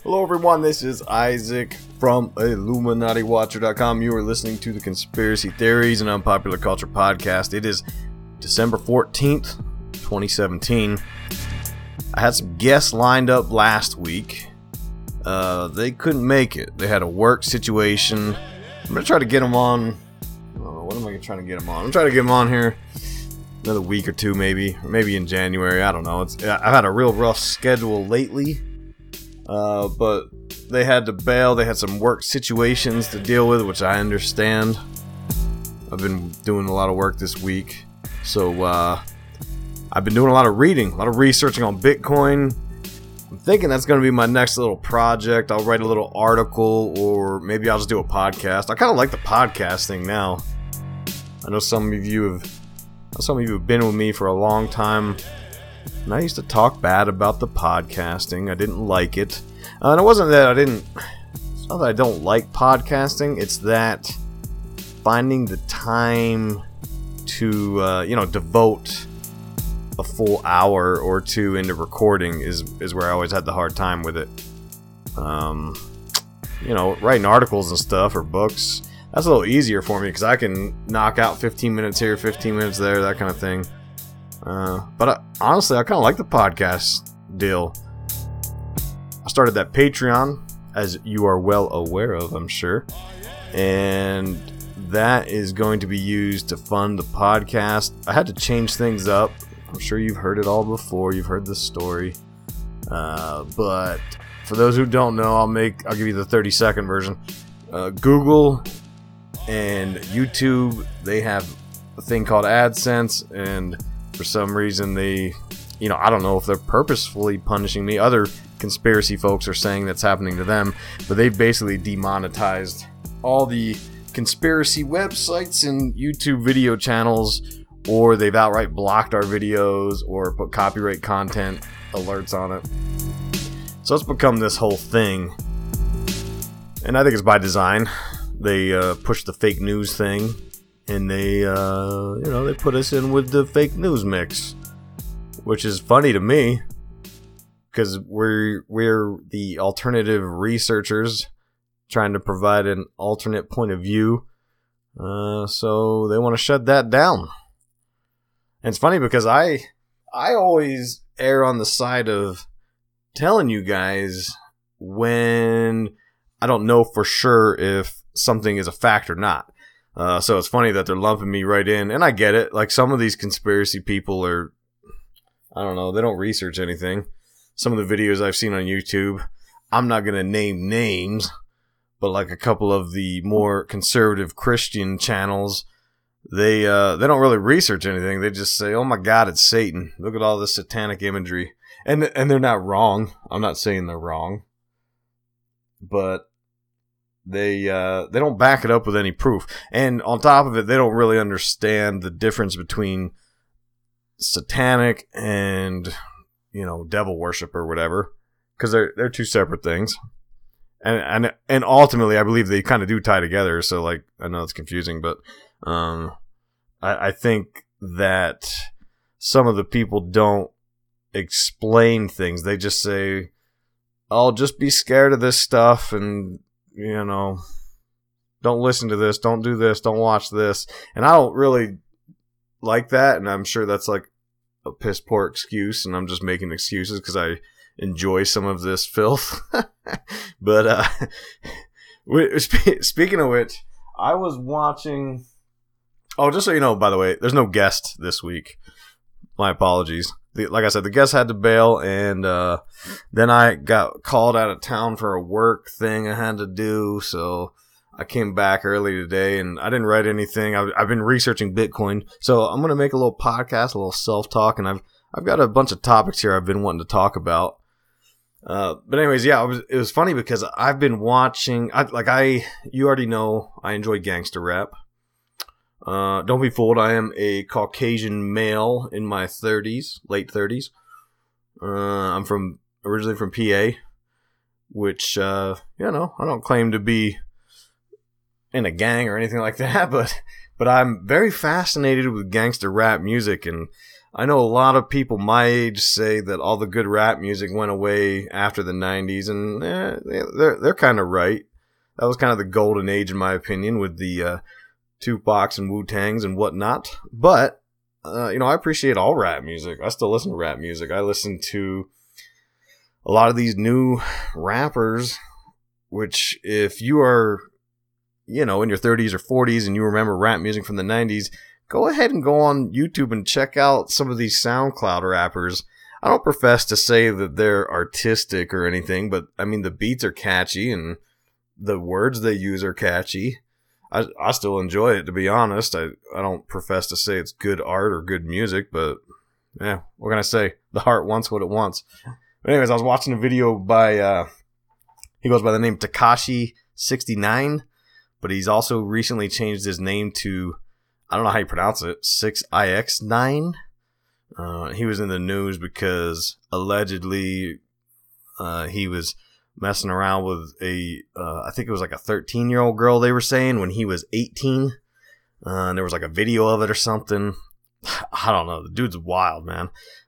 Hello everyone, this is Isaac from IlluminatiWatcher.com. You are listening to the Conspiracy Theories and Unpopular Culture Podcast. It is December 14th, 2017. I had some guests lined up last week. They couldn't make it. They had a work situation. I'm going to try to get them on. What am I trying to get them on? I'm trying to get them on here another week or two maybe. Or maybe in January. I don't know. I've had a real rough schedule lately. But they had to bail. They had some work situations to deal with, which I understand. I've been doing a lot of work this week. So, I've been doing a lot of reading, a lot of researching on Bitcoin. I'm thinking that's going to be my next little project. I'll write a little article, or maybe I'll just do a podcast. I kind of like the podcast thing now. I know some of you have been with me for a long time. And I used to talk bad about the podcasting. I didn't like it. And it wasn't that it's not that I don't like podcasting. It's that finding the time to, devote a full hour or two into recording is where I always had the hard time with it. Writing articles and stuff or books, that's a little easier for me because I can knock out 15 minutes here, 15 minutes there, that kind of thing. But honestly, I kind of like the podcast deal. I started that Patreon, as you are well aware of, I'm sure. And that is going to be used to fund the podcast. I had to change things up. I'm sure you've heard it all before. You've heard the story. But for those who don't know, I'll give you the 30-second version. Google and YouTube, they have a thing called AdSense, and for some reason I don't know if they're purposefully punishing me. Other conspiracy folks are saying that's happening to them, but they've basically demonetized all the conspiracy websites and YouTube video channels, or they've outright blocked our videos or put copyright content alerts on it. So it's become this whole thing, and I think it's by design. They push the fake news thing, and they put us in with the fake news mix, which is funny to me because we're the alternative researchers trying to provide an alternate point of view. So they want to shut that down. And it's funny because I always err on the side of telling you guys when I don't know for sure if something is a fact or not. So it's funny that they're lumping me right in, and I get it. Like, some of these conspiracy people are, I don't know, they don't research anything. Some of the videos I've seen on YouTube, I'm not going to name names, but like a couple of the more conservative Christian channels, they don't really research anything. They just say, "Oh my God, it's Satan! Look at all this satanic imagery," and they're not wrong. I'm not saying they're wrong, but they don't back it up with any proof. And on top of it, they don't really understand the difference between satanic and, devil worship or whatever, because they're two separate things. And ultimately, I believe they kind of do tie together. So, like, I know it's confusing, but I think that some of the people don't explain things. They just say, "Oh, just be scared of this stuff," and don't listen to this, don't do this, don't watch this. And I don't really like that, and I'm sure that's like a piss poor excuse, and I'm just making excuses because I enjoy some of this filth. But speaking of which, I was watching... Oh, just so you know, by the way, there's no guest this week. My apologies. Like I said, the guest had to bail, and then I got called out of town for a work thing I had to do, so I came back early today, and I didn't write anything. I've been researching Bitcoin, so I'm going to make a little podcast, a little self-talk, and I've got a bunch of topics here I've been wanting to talk about. But anyways, yeah, it was funny because I've been watching, you already know I enjoy gangster rap. Don't be fooled, I am a Caucasian male in my 30s, late 30s. I'm originally from PA, which, I don't claim to be in a gang or anything like that, but I'm very fascinated with gangster rap music, and I know a lot of people my age say that all the good rap music went away after the 90s, and they're kind of right. That was kind of the golden age, in my opinion, with the Tupacs and Wu-Tangs and whatnot. But, I appreciate all rap music. I still listen to rap music. I listen to a lot of these new rappers, which if you are, in your 30s or 40s and you remember rap music from the 90s, go ahead and go on YouTube and check out some of these SoundCloud rappers. I don't profess to say that they're artistic or anything, but I mean, the beats are catchy and the words they use are catchy. I still enjoy it, to be honest. I don't profess to say it's good art or good music, but yeah, what can I say? The heart wants what it wants. But anyways, I was watching a video by, he goes by the name Tekashi69, but he's also recently changed his name to, I don't know how you pronounce it, 6ix9. He was in the news because allegedly he was messing around with I think it was like a 13-year-old girl, they were saying, when he was 18. And there was like a video of it or something. I don't know. The dude's wild, man.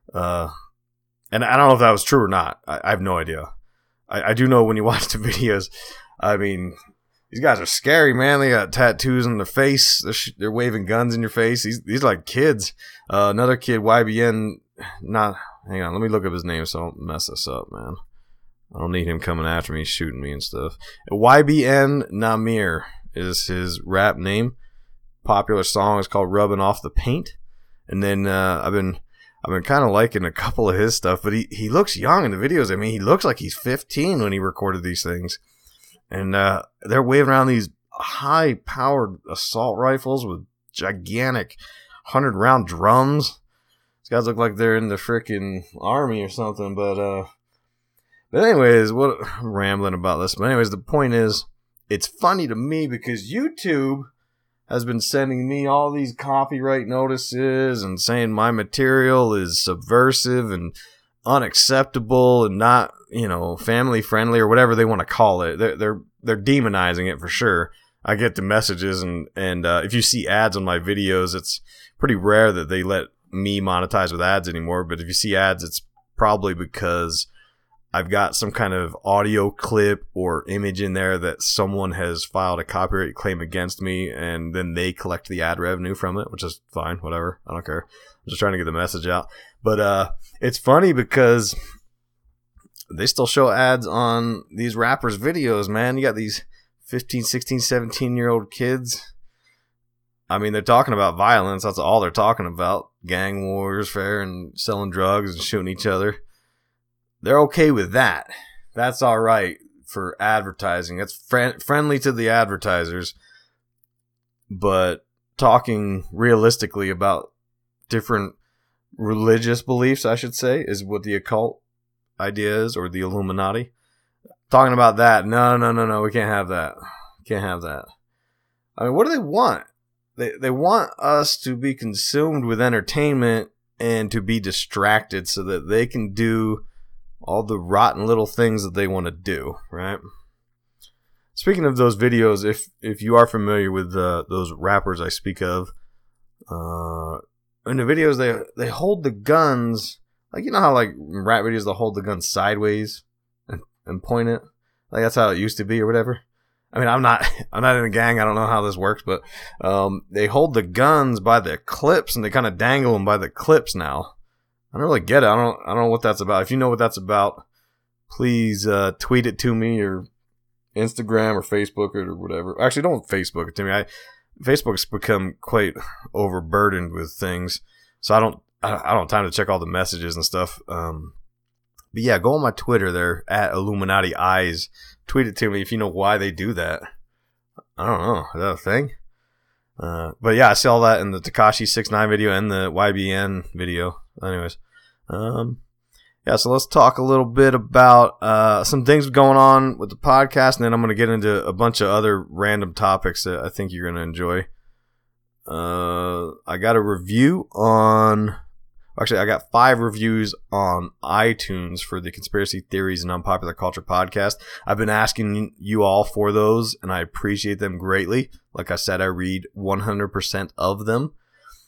And I don't know if that was true or not. I have no idea. I do know when you watch the videos, I mean, these guys are scary, man. They got tattoos on their face. They're waving guns in your face. These are like kids. Another kid, YBN, hang on, let me look up his name so I don't mess this up, man. I don't need him coming after me, shooting me and stuff. YBN Namir is his rap name. Popular song is called Rubbing Off the Paint. And then I've been kind of liking a couple of his stuff, but he looks young in the videos. I mean, he looks like he's 15 when he recorded these things. And they're waving around these high-powered assault rifles with gigantic 100-round drums. These guys look like they're in the freaking army or something, but anyways, I'm rambling about this. But anyways, the point is, it's funny to me because YouTube has been sending me all these copyright notices and saying my material is subversive and unacceptable and not, family friendly or whatever they want to call it. They're demonizing it for sure. I get the messages and if you see ads on my videos, it's pretty rare that they let me monetize with ads anymore. But if you see ads, it's probably because I've got some kind of audio clip or image in there that someone has filed a copyright claim against me, and then they collect the ad revenue from it, which is fine, whatever. I don't care. I'm just trying to get the message out. But it's funny because they still show ads on these rappers' videos, man. You got these 15, 16, 17-year-old kids. I mean, they're talking about violence. That's all they're talking about. Gang wars, fair, and selling drugs and shooting each other. They're okay with that. That's all right for advertising. That's friendly to the advertisers. But talking realistically about different religious beliefs, I should say, is what the occult idea is, or the Illuminati. Talking about that, no, we can't have that. Can't have that. I mean, what do they want? They want us to be consumed with entertainment and to be distracted so that they can do all the rotten little things that they want to do, right? Speaking of those videos, if you are familiar with those rappers I speak of, in the videos they hold the guns, like, you know how like in rap videos they'll hold the gun sideways and point it, like that's how it used to be or whatever. I mean, I'm not in a gang. I don't know how this works, but they hold the guns by the clips and they kind of dangle them by the clips now. I don't really get it. I don't know what that's about. If you know what that's about, please tweet it to me, or Instagram or Facebook or whatever. Actually, don't Facebook it to me. Facebook's become quite overburdened with things, so I don't have time to check all the messages and stuff. But yeah, go on my Twitter there at Illuminati Eyes. Tweet it to me if you know why they do that. I don't know. Is that a thing? But yeah, I see all that in the Tekashi69 video and the YBN video. Anyways, yeah, so let's talk a little bit about some things going on with the podcast, and then I'm going to get into a bunch of other random topics that I think you're going to enjoy. I got a review on... Actually, I got 5 reviews on iTunes for the Conspiracy Theories and Unpopular Culture podcast. I've been asking you all for those, and I appreciate them greatly. Like I said, I read 100% of them.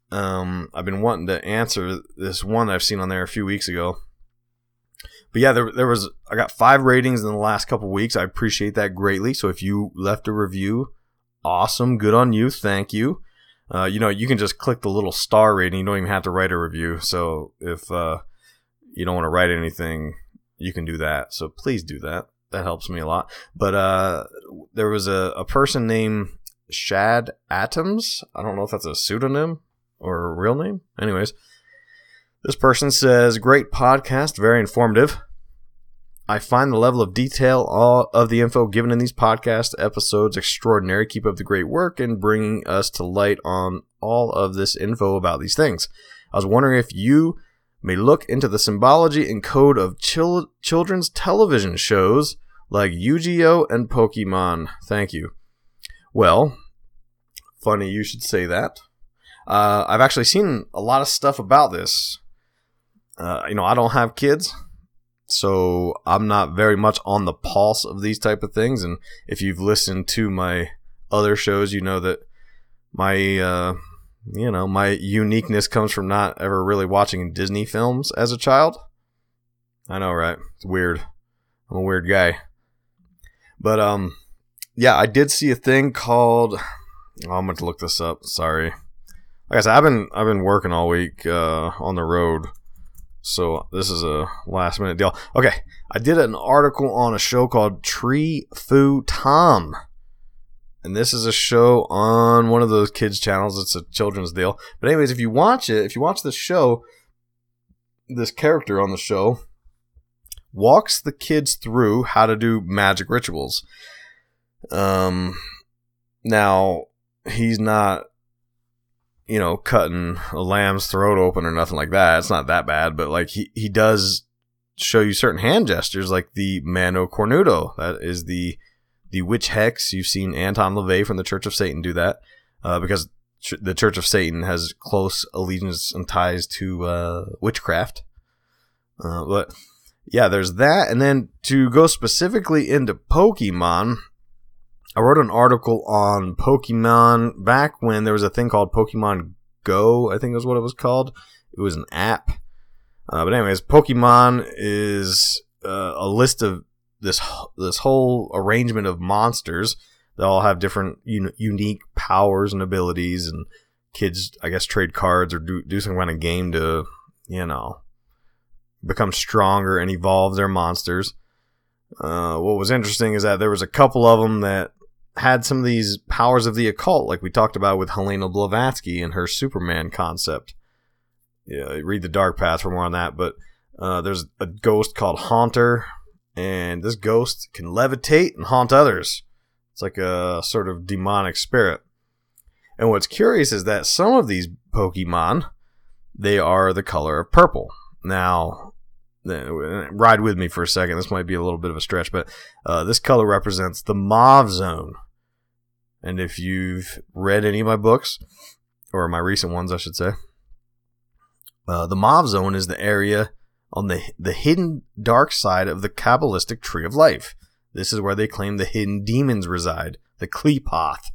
I've been wanting to answer this one I've seen on there a few weeks ago. But yeah, I got 5 ratings in the last couple weeks. I appreciate that greatly. So if you left a review, awesome. Good on you. Thank you. You can just click the little star rating. You don't even have to write a review. So if you don't want to write anything, you can do that. So please do that. That helps me a lot. But there was a person named Shad Atoms. I don't know if that's a pseudonym or a real name. Anyways, this person says, great podcast, very informative. I find the level of detail of the info given in these podcast episodes extraordinary. Keep up the great work and bringing us to light on all of this info about these things. I was wondering if you may look into the symbology and code of children's television shows like Yu-Gi-Oh! And Pokemon. Thank you. Well, funny you should say that. I've actually seen a lot of stuff about this. I don't have kids, so I'm not very much on the pulse of these type of things. And if you've listened to my other shows, you know that my my uniqueness comes from not ever really watching Disney films as a child. I know, right? It's weird. I'm a weird guy. But yeah, I did see a thing called. I'm going to look this up. Sorry. Like I said, I've been working all week on the road, so this is a last minute deal. Okay, I did an article on a show called Tree Fu Tom, and this is a show on one of those kids channels. It's a children's deal. But anyways, if you watch this show, this character on the show walks the kids through how to do magic rituals. Now he's not, cutting a lamb's throat open or nothing like that. It's not that bad, but like he does show you certain hand gestures, like the Mano Cornuto. That is the witch hex. You've seen Anton LaVey from the Church of Satan do that, because the Church of Satan has close allegiance and ties to witchcraft. But yeah, there's that. And then to go specifically into Pokemon, I wrote an article on Pokemon back when there was a thing called Pokemon Go, I think is what it was called. It was an app. But anyways, Pokemon is a list of this whole arrangement of monsters that all have different unique powers and abilities, and kids, I guess, trade cards or do some kind of game to, become stronger and evolve their monsters. What was interesting is that there was a couple of them that had some of these powers of the occult, like we talked about with Helena Blavatsky and her Superman concept. Yeah, read The Dark Path for more on that. But there's a ghost called Haunter, and this ghost can levitate and haunt others. It's like a sort of demonic spirit. And what's curious is that some of these Pokemon, they are the color of purple. Now, ride with me for a second. This might be a little bit of a stretch, but this color represents the Mauve Zone. And if you've read any of my books, or my recent ones, I should say, the Mauve Zone is the area on the hidden dark side of the Kabbalistic Tree of Life. This is where they claim the hidden demons reside, the Qliphoth.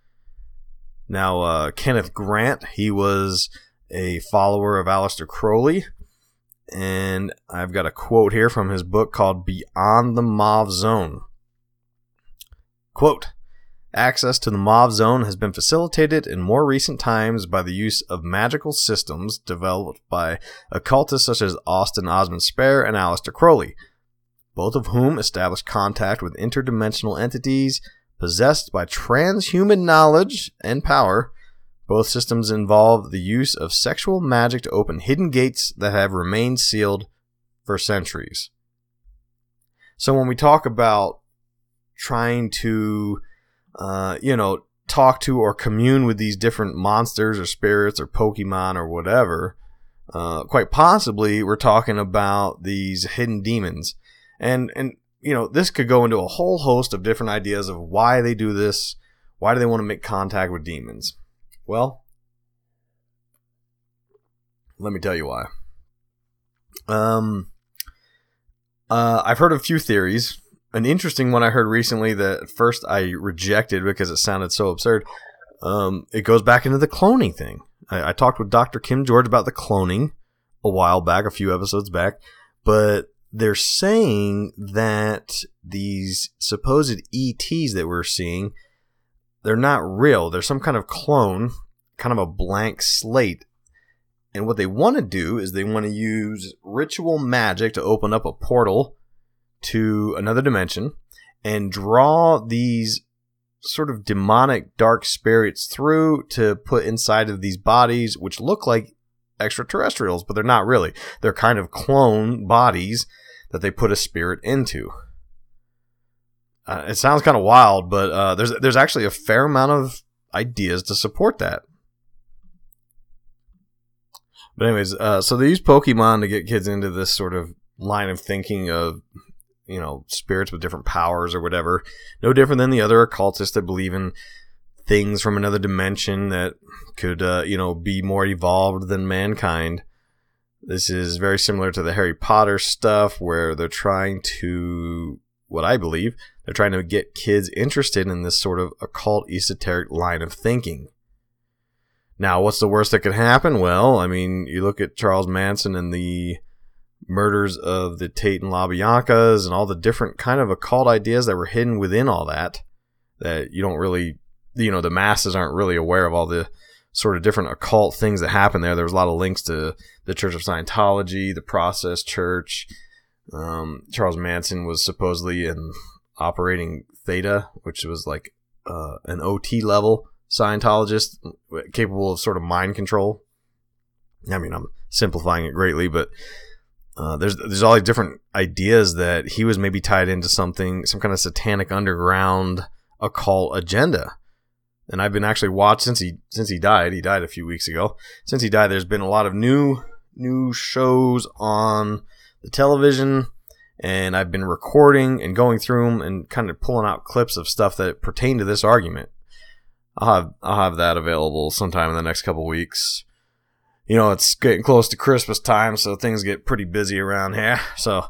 Now, Kenneth Grant, he was a follower of Aleister Crowley, and I've got a quote here from his book called Beyond the Mauve Zone. Quote, access to the Mauve Zone has been facilitated in more recent times by the use of magical systems developed by occultists such as Austin Osman Spare and Aleister Crowley, both of whom established contact with interdimensional entities possessed by transhuman knowledge and power. Both systems involve the use of sexual magic to open hidden gates that have remained sealed for centuries. So when we talk about trying to, talk to or commune with these different monsters or spirits or Pokemon or whatever, quite possibly we're talking about these hidden demons. And this could go into a whole host of different ideas of why they do this. Why do they want to make contact with demons? Well, let me tell you why. I've heard a few theories. An interesting one I heard recently that at first I rejected because it sounded so absurd. it goes back into the cloning thing. I talked with Dr. Kim George about the cloning a while back, a few episodes back, but they're saying that these supposed ETs that we're seeing, they're not real. They're some kind of clone, kind of a blank slate. And what they want to do is they want to use ritual magic to open up a portal to another dimension and draw these sort of demonic dark spirits through to put inside of these bodies, which look like extraterrestrials, but they're not really. They're kind of clone bodies that they put a spirit into. It sounds kind of wild, but there's actually a fair amount of ideas to support that. But anyways, so they use Pokemon to get kids into this sort of line of thinking of, you know, spirits with different powers or whatever. No different than the other occultists that believe in things from another dimension that could, be more evolved than mankind. This is very similar to the Harry Potter stuff where they're trying to, what I believe, they're trying to get kids interested in this sort of occult, esoteric line of thinking. Now, what's the worst that could happen? Well, I mean, you look at Charles Manson and the murders of the Tate and LaBiancas and all the different kind of occult ideas that were hidden within all that you don't really, the masses aren't really aware of all the sort of different occult things that happen there. There was a lot of links to the Church of Scientology, the Process Church. Charles Manson was supposedly in operating Theta, which was like an OT level Scientologist capable of sort of mind control. I mean, I'm simplifying it greatly, but there's all these different ideas that he was maybe tied into some kind of satanic underground occult agenda. And I've been actually watching since he died. He died a few weeks ago. Since he died, there's been a lot of new shows on the television, and I've been recording and going through them and kind of pulling out clips of stuff that pertain to this argument. I'll have that available sometime in the next couple weeks. It's getting close to Christmas time, so things get pretty busy around here. So,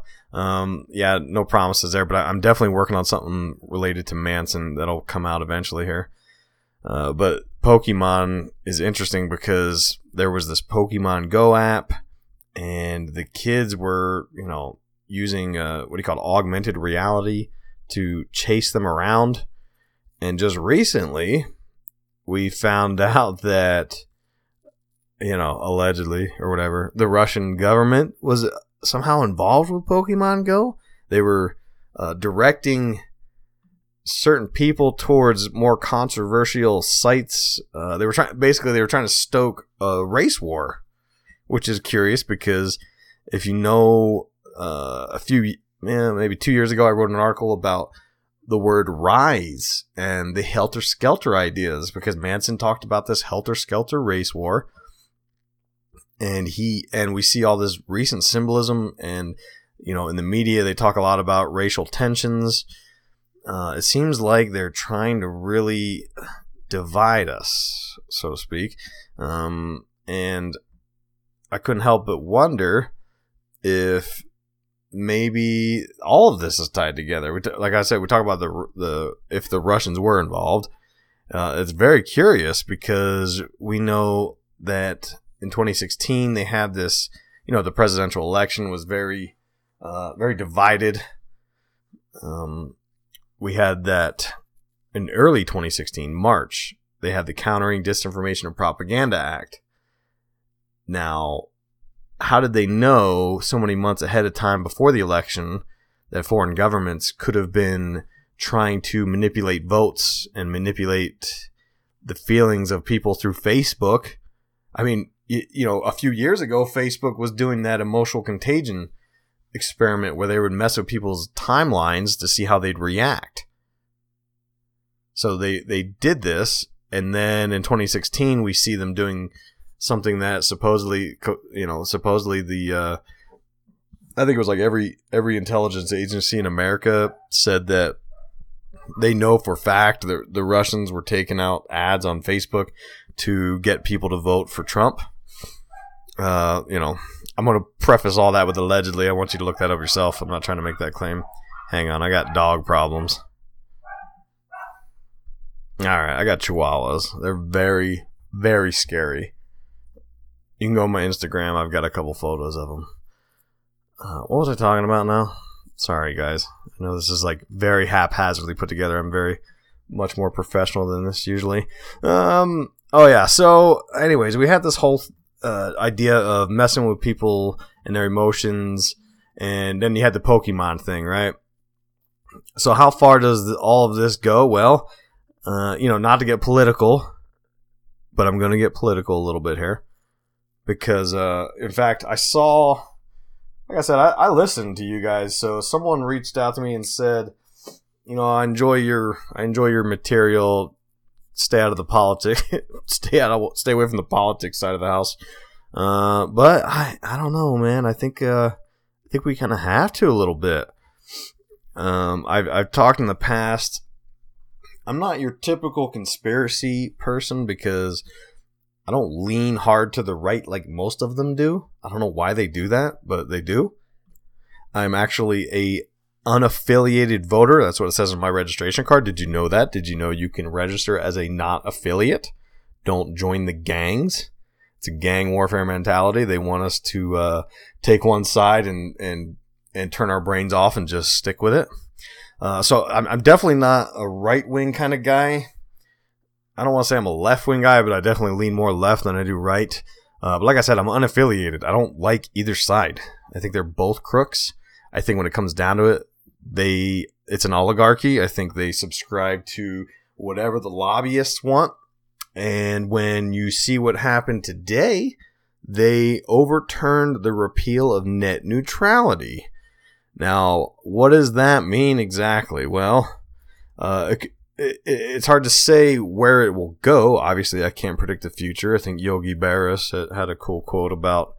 no promises there, but I'm definitely working on something related to Manson that'll come out eventually here. But Pokemon is interesting because there was this Pokemon Go app, and the kids were, using augmented reality to chase them around. And just recently, we found out that, allegedly or whatever, the Russian government was somehow involved with Pokemon Go. They were directing certain people towards more controversial sites. They were trying to stoke a race war, which is curious because if you know, maybe 2 years ago, I wrote an article about the word rise and the helter-skelter ideas because Manson talked about this helter-skelter race war. And we see all this recent symbolism, and in the media they talk a lot about racial tensions. It seems like they're trying to really divide us, so to speak. And I couldn't help but wonder if maybe all of this is tied together. Like I said, we talk about if the Russians were involved. It's very curious because we know that in 2016 they had this, the presidential election was very, very divided. We had that in early 2016, March, they had the Countering Disinformation and Propaganda Act. Now, how did they know so many months ahead of time before the election that foreign governments could have been trying to manipulate votes and manipulate the feelings of people through Facebook? I mean, a few years ago, Facebook was doing that emotional contagion experiment where they would mess with people's timelines to see how they'd react. So they did this, and then in 2016 we see them doing something that supposedly the I think it was like every intelligence agency in America said that they know for fact that the Russians were taking out ads on Facebook to get people to vote for Trump. I'm going to preface all that with allegedly. I want you to look that up yourself. I'm not trying to make that claim. Hang on, I got dog problems. Alright, I got chihuahuas. They're very, very scary. You can go on my Instagram. I've got a couple photos of them. What was I talking about now? Sorry, guys. I know this is like very haphazardly put together. I'm very much more professional than this usually. Oh yeah. So, anyways, we had this whole idea of messing with people and their emotions, and then you had the Pokemon thing, right? So, how far does all of this go? Well, not to get political, but I'm going to get political a little bit here because, in fact, I saw. Like I said, I listened to you guys. So someone reached out to me and said, I enjoy your material. Stay out of the politics. stay away from the politics side of the house. But I don't know, man. I think we kind of have to a little bit. I've talked in the past. I'm not your typical conspiracy person because I don't lean hard to the right like most of them do. I don't know why they do that, but they do. I'm actually a unaffiliated voter. That's what it says on my registration card. Did you know that? Did you know you can register as a not affiliate? Don't join the gangs. It's a gang warfare mentality. They want us to take one side and turn our brains off and just stick with it. So I'm definitely not a right-wing kind of guy. I don't want to say I'm a left-wing guy, but I definitely lean more left than I do right. But like I said, I'm unaffiliated. I don't like either side. I think they're both crooks. I think when it comes down to it, it's an oligarchy. I think they subscribe to whatever the lobbyists want. And when you see what happened today, they overturned the repeal of net neutrality. Now, what does that mean exactly? Well, it's hard to say where it will go. Obviously, I can't predict the future. I think Yogi Berra had a cool quote about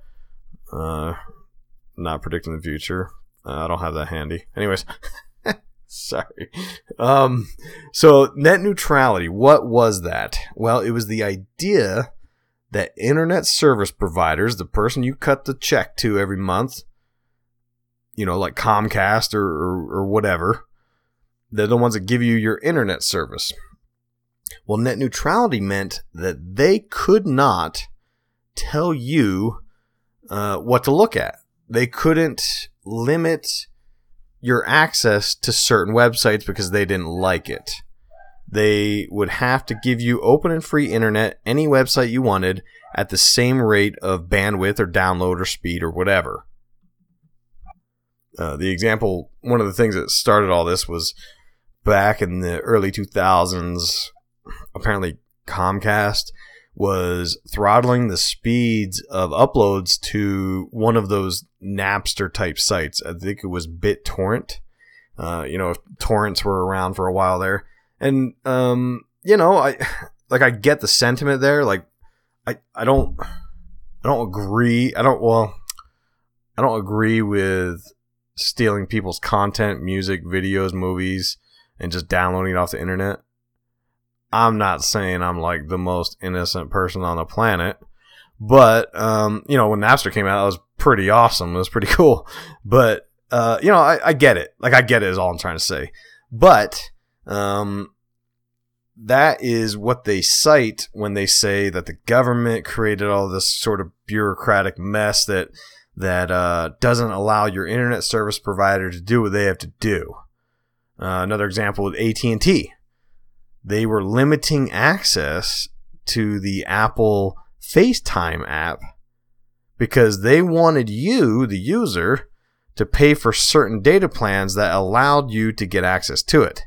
not predicting the future. I don't have that handy. Anyways, sorry. So net neutrality, what was that? Well, it was the idea that internet service providers, the person you cut the check to every month, like Comcast or whatever, they're the ones that give you your internet service. Well, net neutrality meant that they could not tell you what to look at. They couldn't limit your access to certain websites because they didn't like it. They would have to give you open and free internet, any website you wanted, at the same rate of bandwidth or download or speed or whatever. The example, one of the things that started all this was back in the early 2000s, apparently Comcast was throttling the speeds of uploads to one of those Napster type sites. I think it was BitTorrent. Torrents were around for a while there. And, I get the sentiment there. Like, I don't agree. I don't agree with stealing people's content, music, videos, movies, and just downloading it off the internet. I'm not saying I'm like the most innocent person on the planet, but when Napster came out, it was pretty awesome. It was pretty cool. But I get it. Like, I get it is all I'm trying to say. But that is what they cite when they say that the government created all this sort of bureaucratic mess that doesn't allow your internet service provider to do what they have to do. Another example with AT&T. They were limiting access to the Apple FaceTime app because they wanted you, the user, to pay for certain data plans that allowed you to get access to it.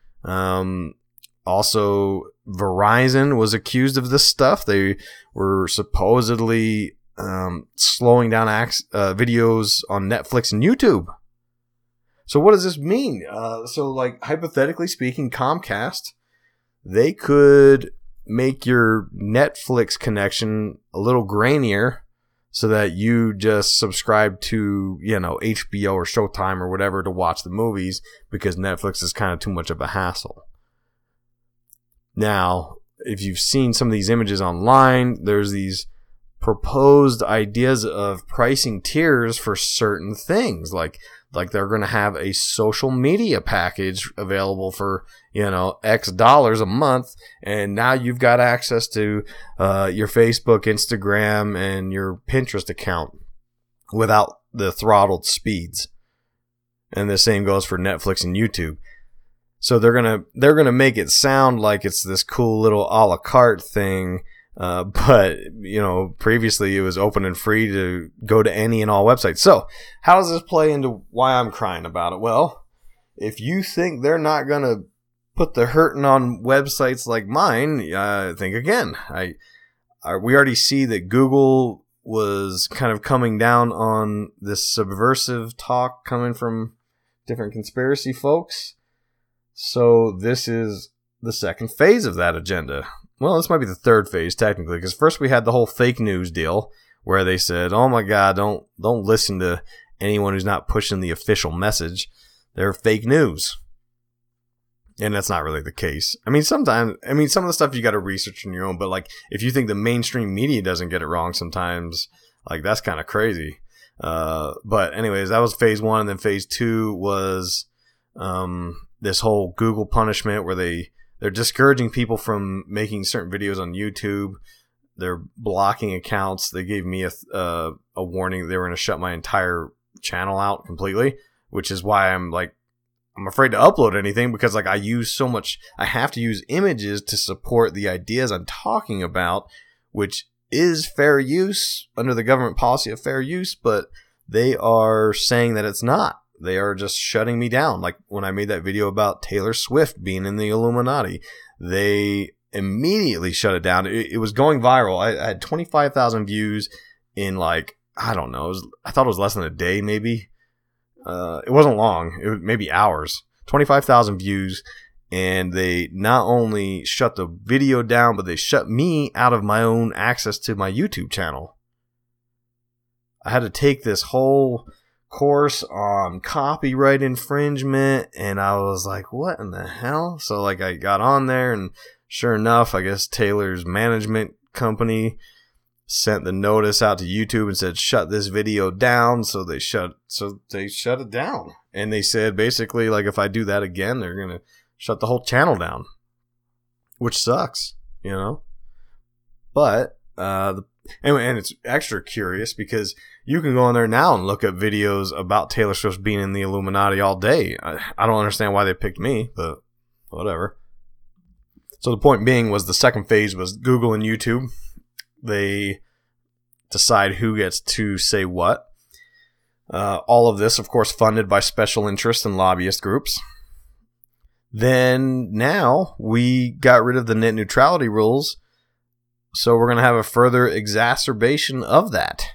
Also, Verizon was accused of this stuff. They were supposedly slowing down videos on Netflix and YouTube. So what does this mean? Hypothetically speaking, Comcast, they could make your Netflix connection a little grainier so that you just subscribe to, HBO or Showtime or whatever to watch the movies because Netflix is kind of too much of a hassle. Now, if you've seen some of these images online, there's these proposed ideas of pricing tiers for certain things, like they're going to have a social media package available for, X dollars a month, and now you've got access to your Facebook, Instagram, and your Pinterest account without the throttled speeds. And the same goes for Netflix and YouTube. So they're gonna make it sound like it's this cool little a la carte thing, but previously it was open and free to go to any and all websites. So how does this play into why I'm crying about it? Well, if you think they're not gonna put the hurting on websites like mine, think again. We already see that Google was kind of coming down on this subversive talk coming from different conspiracy folks. So this is the second phase of that agenda. Well, this might be the third phase technically, because first we had the whole fake news deal where they said, "Oh my God, don't listen to anyone who's not pushing the official message. They're fake news." And that's not really the case. Some of the stuff you got to research on your own, but like if you think the mainstream media doesn't get it wrong sometimes, like that's kind of crazy. But anyways, that was phase one, and then phase two was this whole Google punishment where they're discouraging people from making certain videos on YouTube. They're blocking accounts. They gave me a warning they were going to shut my entire channel out completely, which is why I'm afraid to upload anything, because I use so much. I have to use images to support the ideas I'm talking about, which is fair use under the government policy of fair use, but they are saying that it's not. They are just shutting me down. Like when I made that video about Taylor Swift being in the Illuminati, they immediately shut it down. It was going viral. I had 25,000 views in I don't know. I thought it was less than a day, maybe. It wasn't long. It was maybe hours. 25,000 views, and they not only shut the video down, but they shut me out of my own access to my YouTube channel. I had to take this whole course on copyright infringement, and I was like, what in the hell? So I got on there, and sure enough, I guess Taylor's management company sent the notice out to YouTube and said, shut this video down. So they shut it down. And they said basically, if I do that again, they're going to shut the whole channel down, which sucks, But, anyway, and it's extra curious because you can go on there now and look at videos about Taylor Swift being in the Illuminati all day. I don't understand why they picked me, but whatever. So the point being was the second phase was Google and YouTube. They decide who gets to say what. All of this, of course, funded by special interest and lobbyist groups. Then now we got rid of the net neutrality rules, so we're going to have a further exacerbation of that,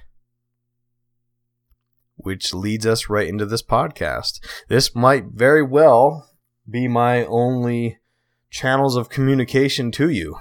which leads us right into this podcast. This might very well be my only channels of communication to you.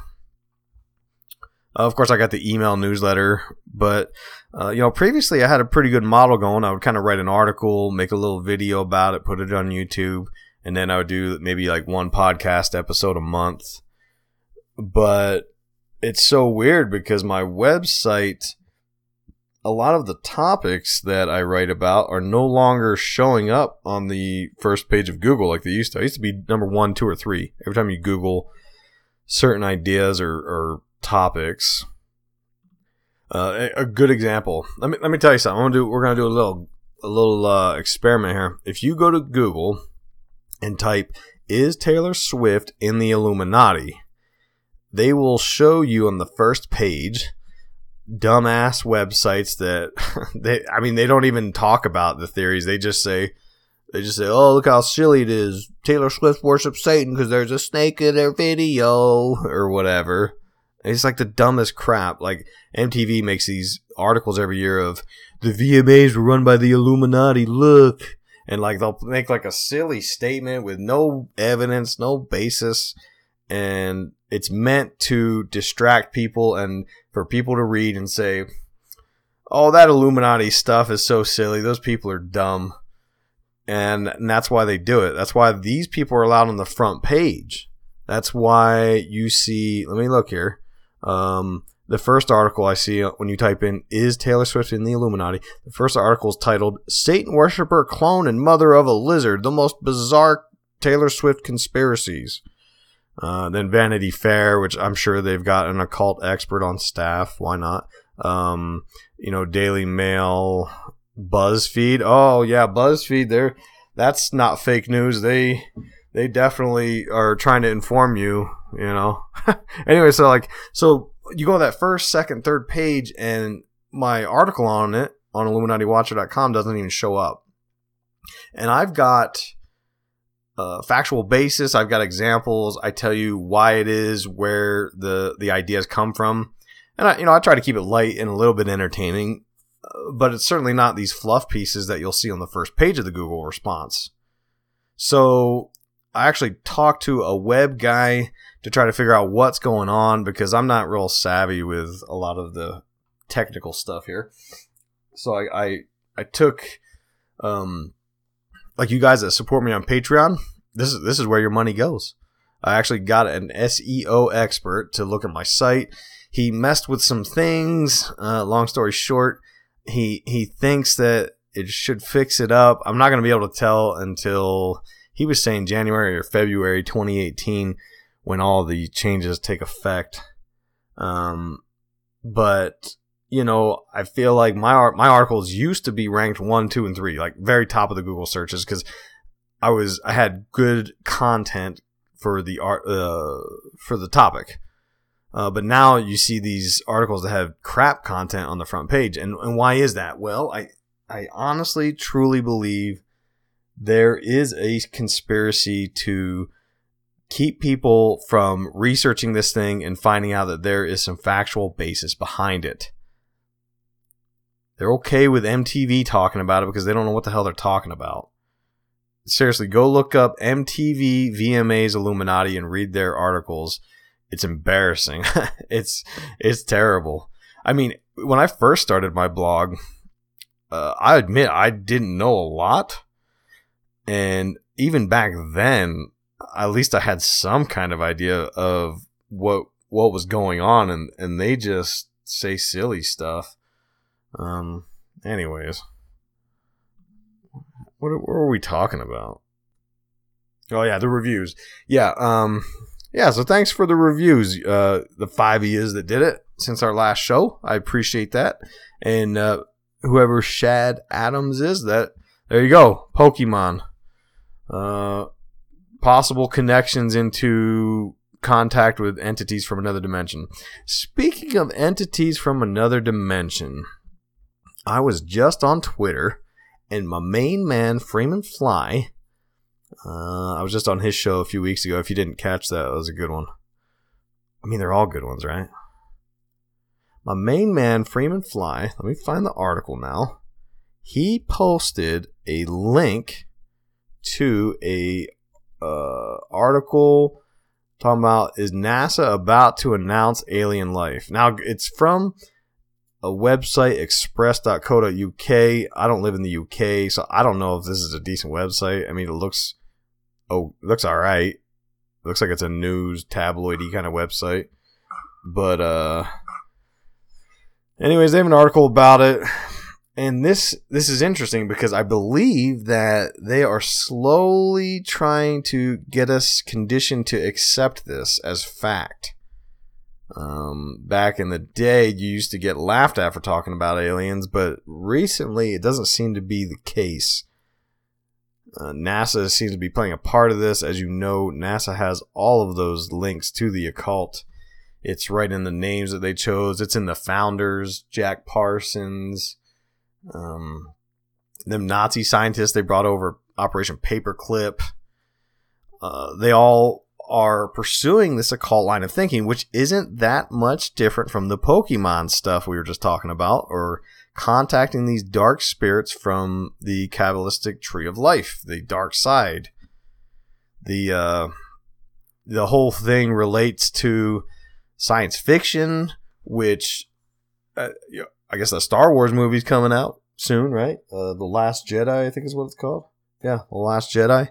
Of course, I got the email newsletter, but, previously I had a pretty good model going. I would kind of write an article, make a little video about it, put it on YouTube, and then I would do maybe one podcast episode a month. But it's so weird because my website, a lot of the topics that I write about are no longer showing up on the first page of Google like they used to. I used to be number 1, 2, or 3 every time you Google certain ideas or topics. A good example. Let me tell you something. We're gonna do a little experiment here. If you go to Google and type "Is Taylor Swift in the Illuminati?" they will show you on the first page dumbass websites that they don't even talk about the theories. They just say, "Oh, look how silly it is. Taylor Swift worships Satan because there's a snake in their video," or whatever. It's the dumbest crap. MTV makes these articles every year of the VMAs were run by the Illuminati. Look, and they'll make a silly statement with no evidence, no basis, and it's meant to distract people and for people to read and say, "Oh, that Illuminati stuff is so silly. Those people are dumb," and that's why they do it. That's why these people are allowed on the front page. That's why you see. Let me look here. the first article I see when you type in, "Is Taylor Swift in the Illuminati?" The first article is titled, "Satan Worshipper, Clone, and Mother of a Lizard, the Most Bizarre Taylor Swift Conspiracies." Then Vanity Fair, which I'm sure they've got an occult expert on staff. Why not? Daily Mail, BuzzFeed. Oh, yeah, BuzzFeed. That's not fake news. They definitely are trying to inform you, Anyway, so you go to that first, second, third page, and my article on it on IlluminatiWatcher.com doesn't even show up. And I've got factual basis. I've got examples. I tell you why it is, where the ideas come from. And I try to keep it light and a little bit entertaining, but it's certainly not these fluff pieces that you'll see on the first page of the Google response. So I actually talked to a web guy to try to figure out what's going on, because I'm not real savvy with a lot of the technical stuff here. So I took, like you guys that support me on Patreon, this is where your money goes. I actually got an SEO expert to look at my site. He messed with some things. Long story short, he thinks that it should fix it up. I'm not going to be able to tell until, he was saying, January or February 2018, when all the changes take effect. But I feel like my articles used to be ranked 1, 2, and 3, like very top of the Google searches, because I had good content for the topic. But now you see these articles that have crap content on the front page. And why is that? Well, I honestly, truly believe there is a conspiracy to keep people from researching this thing and finding out that there is some factual basis behind it. They're okay with MTV talking about it because they don't know what the hell they're talking about. Seriously, go look up MTV VMA's Illuminati and read their articles. It's embarrassing. It's terrible. I mean, when I first started my blog, I admit I didn't know a lot. And even back then, at least I had some kind of idea of what was going on, and they just say silly stuff. Anyways, what were we talking about? Oh yeah, the reviews. Yeah, so thanks for the reviews. The 5 years that did it since our last show. I appreciate that. And whoever Shad Adams is, there you go. Pokemon. Possible connections into contact with entities from another dimension. Speaking of entities from another dimension, I was just on Twitter, and my main man, Freeman Fly, I was just on his show a few weeks ago. If you didn't catch that, it was a good one. I mean, they're all good ones, right? My main man, Freeman Fly, let me find the article now. He posted a link to a article talking about, is NASA about to announce alien life? Now, it's from a website, express.co.uk. I don't live in the UK, so I don't know if this is a decent website. I mean, it looks all right. It looks like it's a news tabloidy kind of website. But anyways, they have an article about it. And this is interesting because I believe that they are slowly trying to get us conditioned to accept this as fact. Back in the day, you used to get laughed at for talking about aliens, but recently it doesn't seem to be the case. NASA seems to be playing a part of this. As you know, NASA has all of those links to the occult. It's right in the names that they chose. It's in the founders, Jack Parsons. Them Nazi scientists they brought over Operation Paperclip. They all are pursuing this occult line of thinking, which isn't that much different from the Pokemon stuff we were just talking about, or contacting these dark spirits from the Kabbalistic Tree of Life, the dark side. The whole thing relates to science fiction, which I guess the Star Wars movie's coming out soon, right? The Last Jedi, I think is what it's called. Yeah, The Last Jedi.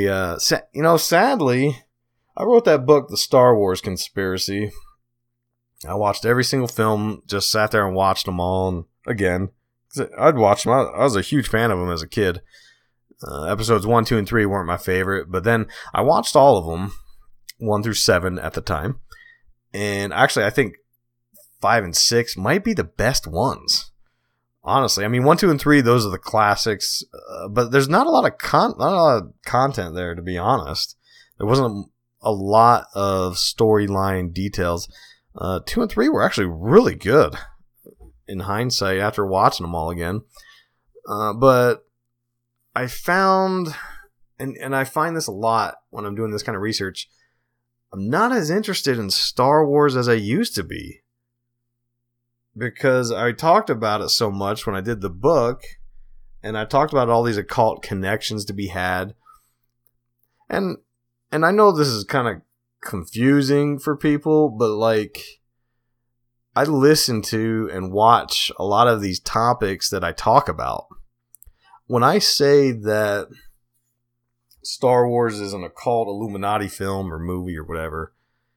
Sadly, I wrote that book, The Star Wars Conspiracy, I watched every single film, just sat there and watched them all. And again, I'd watch them. I was a huge fan of them as a kid. Episodes 1, 2, and 3 weren't my favorite, but then I watched all of them, 1 through 7 at the time. And actually, I think 5 and 6 might be the best ones. Honestly, I mean, 1, 2, and 3, those are the classics, but there's not a lot of content there, to be honest. There wasn't a lot of storyline details. 2 and 3 were actually really good in hindsight after watching them all again. But I found, and I find this a lot when I'm doing this kind of research, I'm not as interested in Star Wars as I used to be. Because I talked about it so much when I did the book, and I talked about all these occult connections to be had. And I know this is kind of confusing for people, but like, I listen to and watch a lot of these topics that I talk about. When I say that Star Wars is an occult Illuminati film or movie or whatever,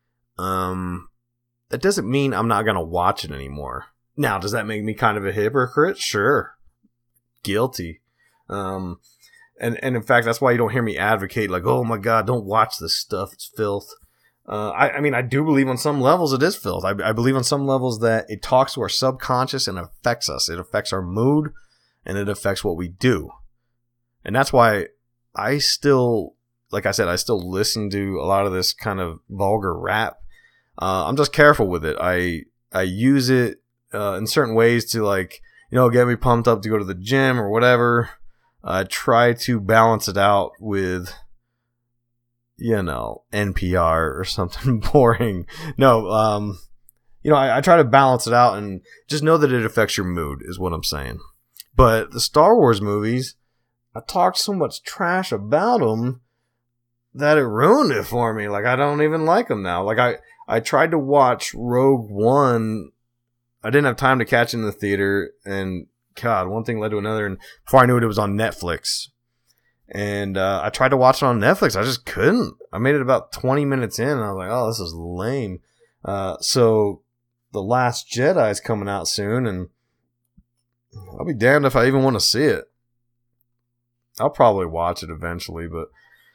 that doesn't mean I'm not going to watch it anymore. Now, does that make me kind of a hypocrite? Sure. Guilty. And in fact, that's why you don't hear me advocate like, oh my God, don't watch this stuff. It's filth. I mean, I do believe on some levels it is filth. I believe on some levels that it talks to our subconscious and affects us. It affects our mood and it affects what we do. And that's why I still, like I said, I still listen to a lot of this kind of vulgar rap. I'm just careful with it. I use it in certain ways to, like, you know, get me pumped up to go to the gym or whatever. I try to balance it out with, you know, NPR or something boring. No, you know, I try to balance it out and just know that it affects your mood is what I'm saying. But the Star Wars movies, I talked so much trash about them that it ruined it for me. Like, I don't even like them now. Like, I tried to watch Rogue One. I didn't have time to catch it in the theater. And, God, one thing led to another. And before I knew it, it was on Netflix. And I tried to watch it on Netflix. I just couldn't. I made it about 20 minutes in. And I was like, oh, this is lame. So The Last Jedi is coming out soon. And I'll be damned if I even want to see it. I'll probably watch it eventually. But,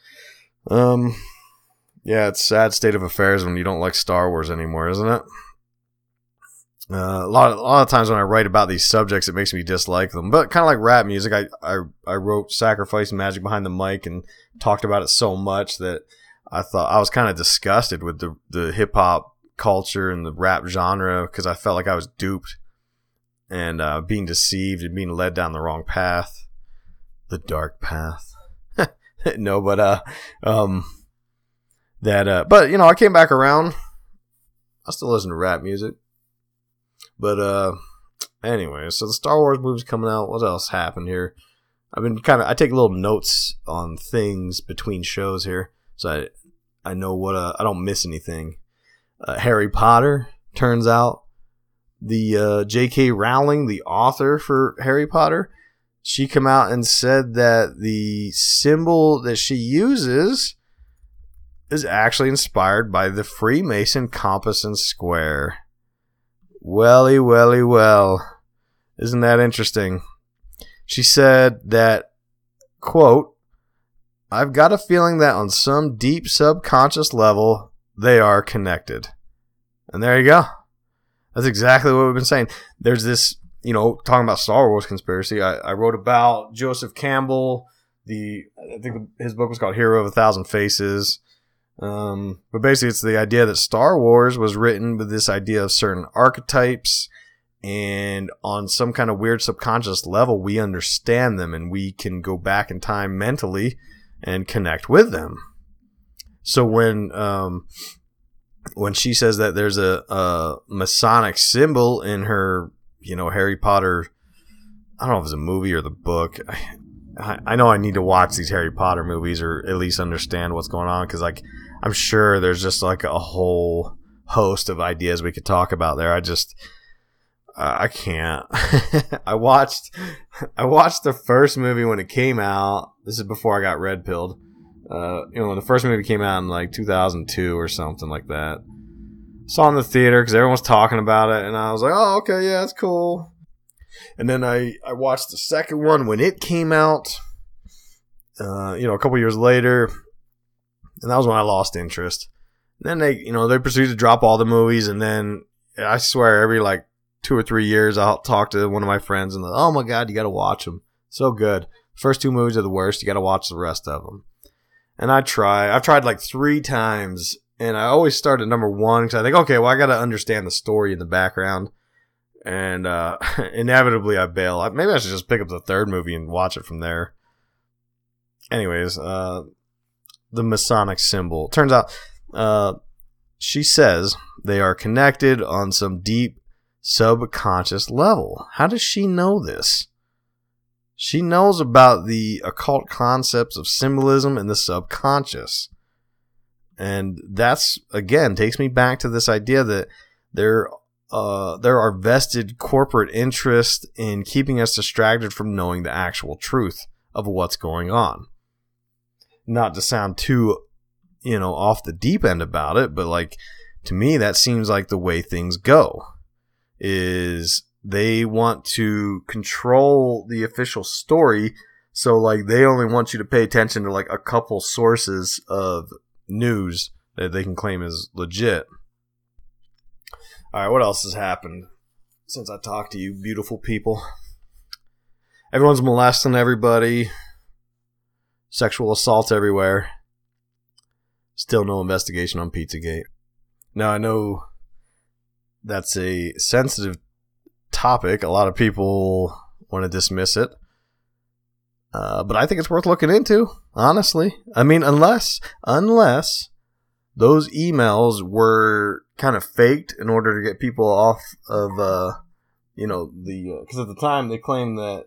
yeah, it's a sad state of affairs when you don't like Star Wars anymore, isn't it? A lot of times when I write about these subjects, it makes me dislike them. But kind of like rap music, I wrote Sacrifice Magic Behind the Mic and talked about it so much that I thought I was kind of disgusted with the hip hop culture and the rap genre because I felt like I was duped and being deceived and being led down the wrong path, the dark path. No, but but you know, I came back around. I still listen to rap music. But anyway, so the Star Wars movie's coming out. What else happened here? I take little notes on things between shows here, so I know what I don't miss anything. Harry Potter, turns out the J.K. Rowling, the author for Harry Potter, she came out and said that the symbol that she uses is actually inspired by the Freemason compass and square. Welly, welly, well. Isn't that interesting? She said that, quote, I've got a feeling that on some deep subconscious level, they are connected. And there you go. That's exactly what we've been saying. There's this, you know, talking about Star Wars conspiracy. I wrote about Joseph Campbell. I think his book was called Hero of a Thousand Faces. But basically it's the idea that Star Wars was written with this idea of certain archetypes, and on some kind of weird subconscious level we understand them and we can go back in time mentally and connect with them. So when she says that there's a Masonic symbol in her, you know, Harry Potter, I don't know if it's a movie or the book. I know I need to watch these Harry Potter movies or at least understand what's going on, because like I'm sure there's just like a whole host of ideas we could talk about there. I can't. I watched the first movie when it came out. This is before I got red pilled. You know, the first movie came out in like 2002 or something like that. Saw it in the theater because everyone was talking about it, and I was like, oh, okay, yeah, that's cool. And then I watched the second one when it came out, a couple years later, and that was when I lost interest. And then they proceeded to drop all the movies, and then I swear every 2 or 3 years I'll talk to one of my friends and oh my god, you got to watch them. So good. First 2 movies are the worst. You got to watch the rest of them. And I've tried 3 times, and I always start at number 1 because I think, okay, well, I got to understand the story in the background. And inevitably I bail. Maybe I should just pick up the 3rd movie and watch it from there. Anyways, the Masonic symbol. Turns out, she says they are connected on some deep subconscious level. How does she know this? She knows about the occult concepts of symbolism and the subconscious. And that's, again, takes me back to this idea that there are vested corporate interests in keeping us distracted from knowing the actual truth of what's going on. Not to sound too, off the deep end about it, but to me, that seems like the way things go. Is they want to control the official story, so they only want you to pay attention to a couple sources of news that they can claim is legit. Alright, what else has happened since I talked to you, beautiful people? Everyone's molesting everybody. Sexual assaults everywhere. Still no investigation on Pizzagate. Now, I know that's a sensitive topic. A lot of people want to dismiss it. But I think it's worth looking into, honestly. I mean, unless those emails were kind of faked in order to get people off of, because at the time they claimed that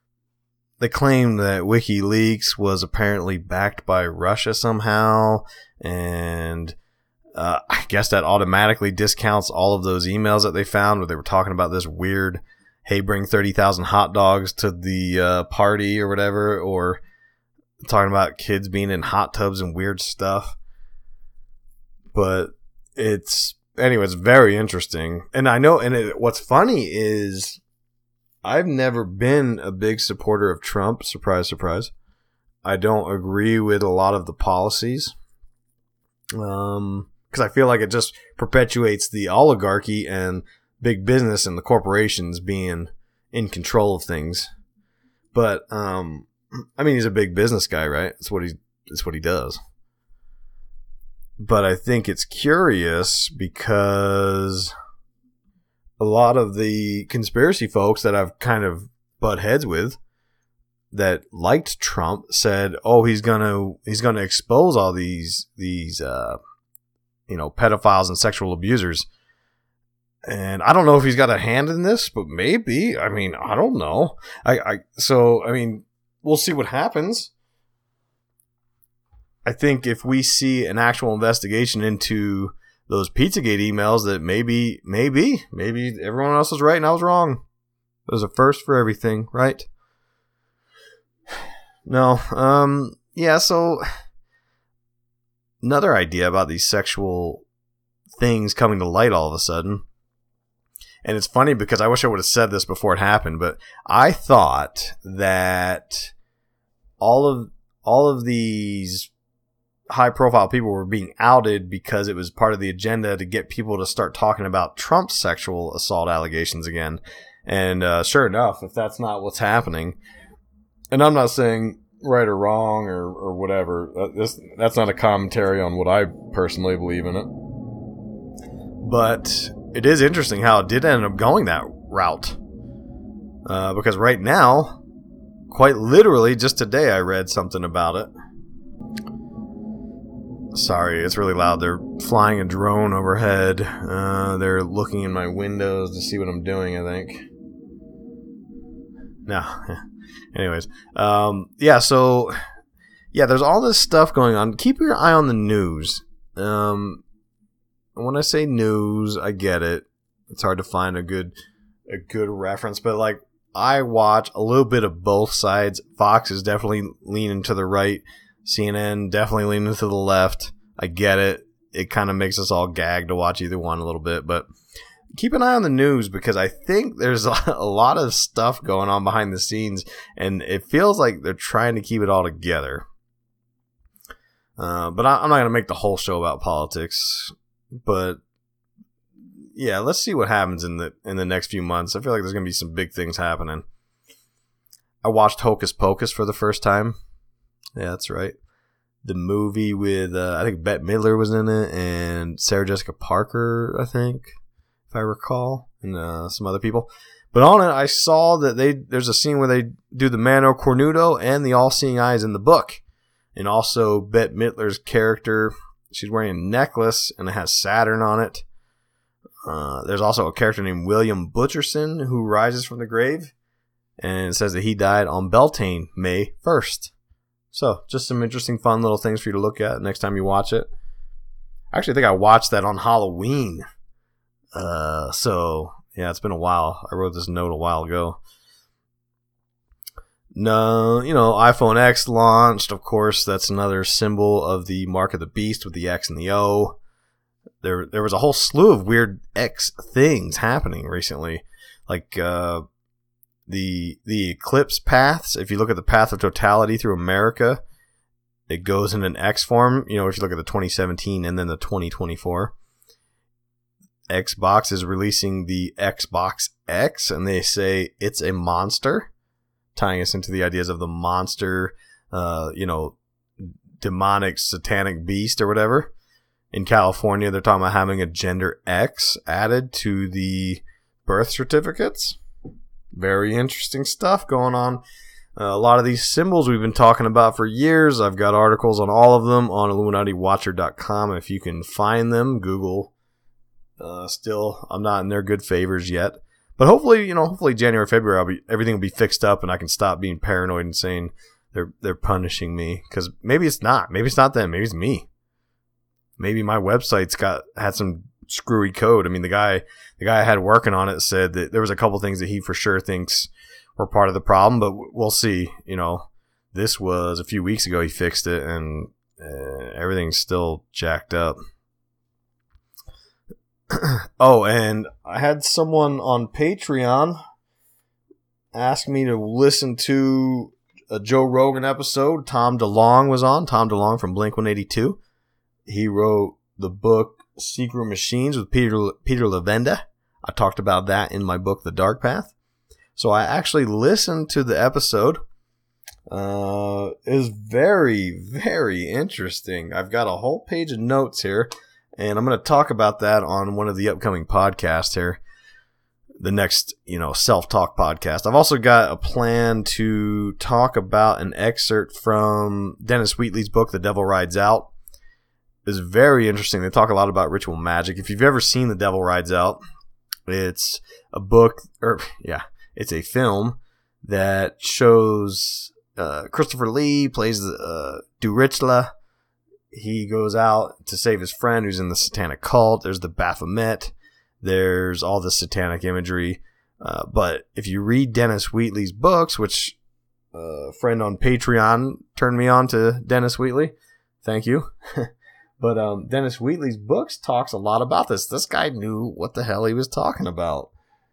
WikiLeaks was apparently backed by Russia somehow, and I guess that automatically discounts all of those emails that they found where they were talking about this weird, hey, bring 30,000 hot dogs to the party or whatever, or talking about kids being in hot tubs and weird stuff. But it's very interesting. And I know, what's funny is I've never been a big supporter of Trump. Surprise, surprise. I don't agree with a lot of the policies. Because I feel like it just perpetuates the oligarchy and big business and the corporations being in control of things. But, he's a big business guy, right? That's what he does. But I think it's curious because a lot of the conspiracy folks that I've kind of butt heads with that liked Trump said, "Oh, he's gonna expose all these pedophiles and sexual abusers." And I don't know if he's got a hand in this, but maybe. I mean, I don't know. We'll see what happens. I think if we see an actual investigation into those Pizzagate emails, that maybe everyone else was right and I was wrong. There's a first for everything, right? No, so another idea about these sexual things coming to light all of a sudden. And it's funny because I wish I would have said this before it happened, but I thought that all of these high-profile people were being outed because it was part of the agenda to get people to start talking about Trump's sexual assault allegations again. And sure enough, if that's not what's happening, and I'm not saying right or wrong or whatever, that's not a commentary on what I personally believe in it. But it is interesting how it did end up going that route. Because right now, quite literally, just today I read something about it. Sorry, it's really loud. They're flying a drone overhead. They're looking in my windows to see what I'm doing, I think. No. Anyways. There's all this stuff going on. Keep your eye on the news. When I say news, I get it. It's hard to find a good reference, but I watch a little bit of both sides. Fox is definitely leaning to the right. CNN definitely leaning to the left. I get it. it kind of makes us all gag to watch either one a little bit. But keep an eye on the news, because I think there's a lot of stuff going on behind the scenes, and it feels like they're trying to keep it all together. But I'm not going to make the whole show about politics. But yeah, let's see what happens in the next few months. I feel like there's going to be some big things happening. I watched Hocus Pocus for the first time. Yeah, that's right. The movie with, I think Bette Midler was in it, and Sarah Jessica Parker, I think, if I recall, and some other people. But on it, I saw that there's a scene where they do the Mano Cornuto and the All-Seeing Eyes in the book. And also Bette Midler's character, she's wearing a necklace, and it has Saturn on it. There's also a character named William Butcherson who rises from the grave. And it says that he died on Beltane, May 1st. So, just some interesting, fun little things for you to look at next time you watch it. Actually, I think I watched that on Halloween. So, yeah, it's been a while. I wrote this note a while ago. No, iPhone X launched. Of course, that's another symbol of the mark of the beast with the X and the O. There was a whole slew of weird X things happening recently. Like, the eclipse paths. If you look at the path of totality through America, it goes in an X form. If you look at the 2017 and then the 2024. Xbox is releasing the Xbox X, and they say it's a monster, tying us into the ideas of the monster, demonic satanic beast or whatever. In California, they're talking about having a gender X added to the birth certificates. Very interesting stuff going on. A lot of these symbols we've been talking about for years. I've got articles on all of them on IlluminatiWatcher.com. If you can find them, Google. Still, I'm not in their good favors yet. But hopefully January, February, everything will be fixed up and I can stop being paranoid and saying they're punishing me. Because maybe it's not. Maybe it's not them. Maybe it's me. Maybe my website's had some screwy code. I mean, the guy I had working on it said that there was a couple things that he for sure thinks were part of the problem, but we'll see. This was a few weeks ago he fixed it, and everything's still jacked up. Oh, and I had someone on Patreon ask me to listen to a Joe Rogan episode. Tom DeLonge was on. Tom DeLonge from Blink-182. He wrote the book Secret Machines with Peter Levenda. I talked about that in my book, The Dark Path. So I actually listened to the episode. It was very, very interesting. I've got a whole page of notes here, and I'm going to talk about that on one of the upcoming podcasts here. The next, self-talk podcast. I've also got a plan to talk about an excerpt from Dennis Wheatley's book, The Devil Rides Out. It's very interesting. They talk a lot about ritual magic. If you've ever seen The Devil Rides Out, it's a book, it's a film that shows Christopher Lee plays Durichla. He goes out to save his friend who's in the satanic cult. There's the Baphomet. There's all the satanic imagery. But if you read Dennis Wheatley's books, which a friend on Patreon turned me on to Dennis Wheatley. Thank you. But Dennis Wheatley's books talks a lot about this. This guy knew what the hell he was talking about.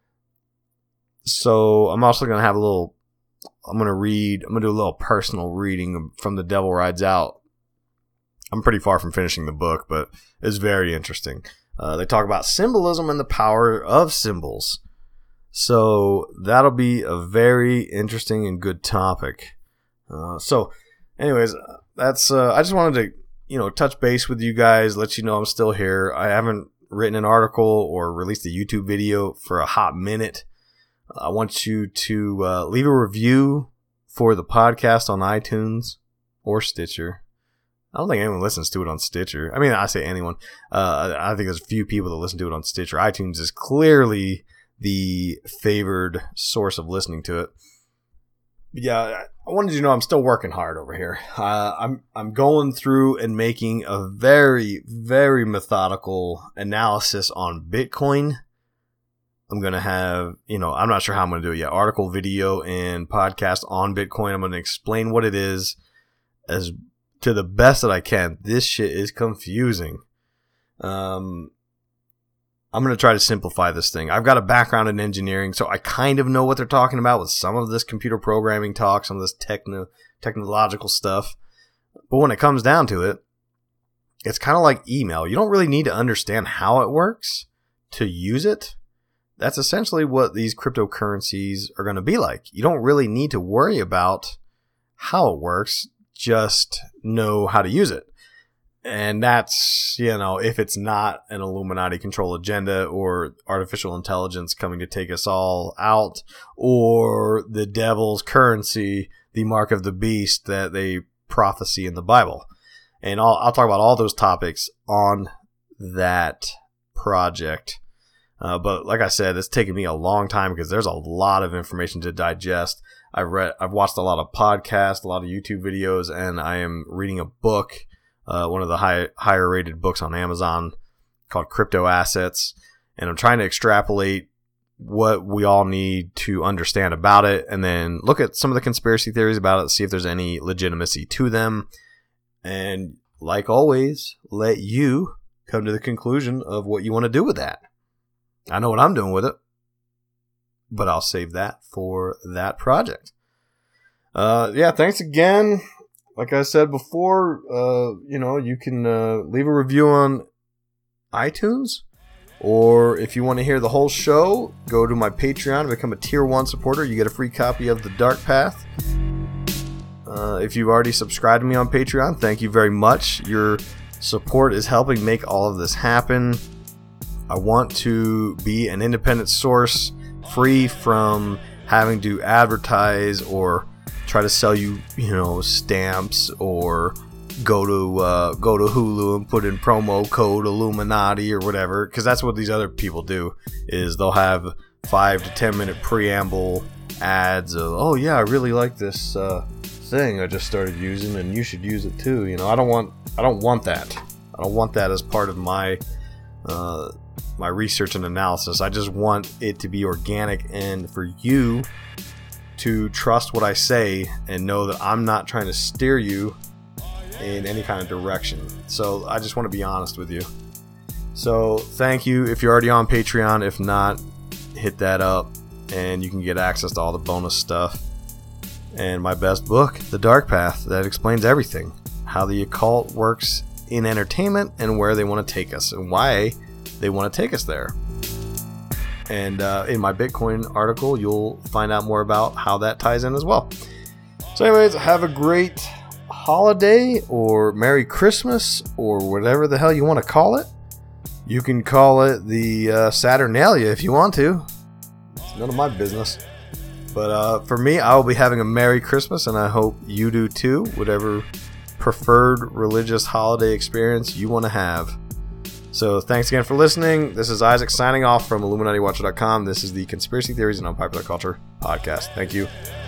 So I'm also going to have I'm going to do a little personal reading from The Devil Rides Out. I'm pretty far from finishing the book, but it's very interesting. They talk about symbolism and the power of symbols. So that'll be a very interesting and good topic. So anyways, that's, I just wanted to, touch base with you guys, let you know I'm still here. I haven't written an article or released a YouTube video for a hot minute. I want you to leave a review for the podcast on iTunes or Stitcher. I don't think anyone listens to it on Stitcher. I mean, I say anyone. I think there's a few people that listen to it on Stitcher. iTunes is clearly the favored source of listening to it. But yeah, I wanted you to know I'm still working hard over here. I'm going through and making a very, very methodical analysis on Bitcoin. I'm going to have, I'm not sure how I'm going to do it yet. Article, video, and podcast on Bitcoin. I'm going to explain what it is as to the best that I can. This shit is confusing. I'm going to try to simplify this thing. I've got a background in engineering, so I kind of know what they're talking about with some of this computer programming talk, some of this technological stuff. But when it comes down to it, it's kind of like email. You don't really need to understand how it works to use it. That's essentially what these cryptocurrencies are going to be like. You don't really need to worry about how it works. Just know how to use it. And that's, if it's not an Illuminati control agenda or artificial intelligence coming to take us all out, or the devil's currency, the mark of the beast that they prophesy in the Bible. And I'll talk about all those topics on that project. But like I said, it's taken me a long time because there's a lot of information to digest. I've watched a lot of podcasts, a lot of YouTube videos, and I am reading a book. One of the higher rated books on Amazon called Crypto Assets. And I'm trying to extrapolate what we all need to understand about it and then look at some of the conspiracy theories about it, see if there's any legitimacy to them. And like always, let you come to the conclusion of what you want to do with that. I know what I'm doing with it, but I'll save that for that project. Thanks again. Like I said before, you can leave a review on iTunes, or if you want to hear the whole show, go to my Patreon and become a Tier 1 supporter. You get a free copy of The Dark Path. If you've already subscribed to me on Patreon, thank you very much. Your support is helping make all of this happen. I want to be an independent source, free from having to advertise or try to sell you, stamps, or go to Hulu and put in promo code Illuminati or whatever, because that's what these other people do. Is they'll have 5 to 10 minute preamble ads of, oh yeah, I really like this thing I just started using, and you should use it too. I don't want that. I don't want that as part of my my research and analysis. I just want it to be organic, and for you to trust what I say and know that I'm not trying to steer you in any kind of direction. So I just want to be honest with you. So thank you if you're already on Patreon. If not, hit that up and you can get access to all the bonus stuff. And my best book, The Dark Path, that explains everything. How the occult works in entertainment and where they want to take us and why they want to take us there. And in my Bitcoin article, you'll find out more about how that ties in as well. So anyways, have a great holiday or Merry Christmas or whatever the hell you want to call it. You can call it the Saturnalia if you want to. It's none of my business. But for me, I will be having a Merry Christmas, and I hope you do too, whatever preferred religious holiday experience you want to have. So thanks again for listening. This is Isaac signing off from IlluminatiWatcher.com. This is the Conspiracy Theories and Unpopular Culture podcast. Thank you.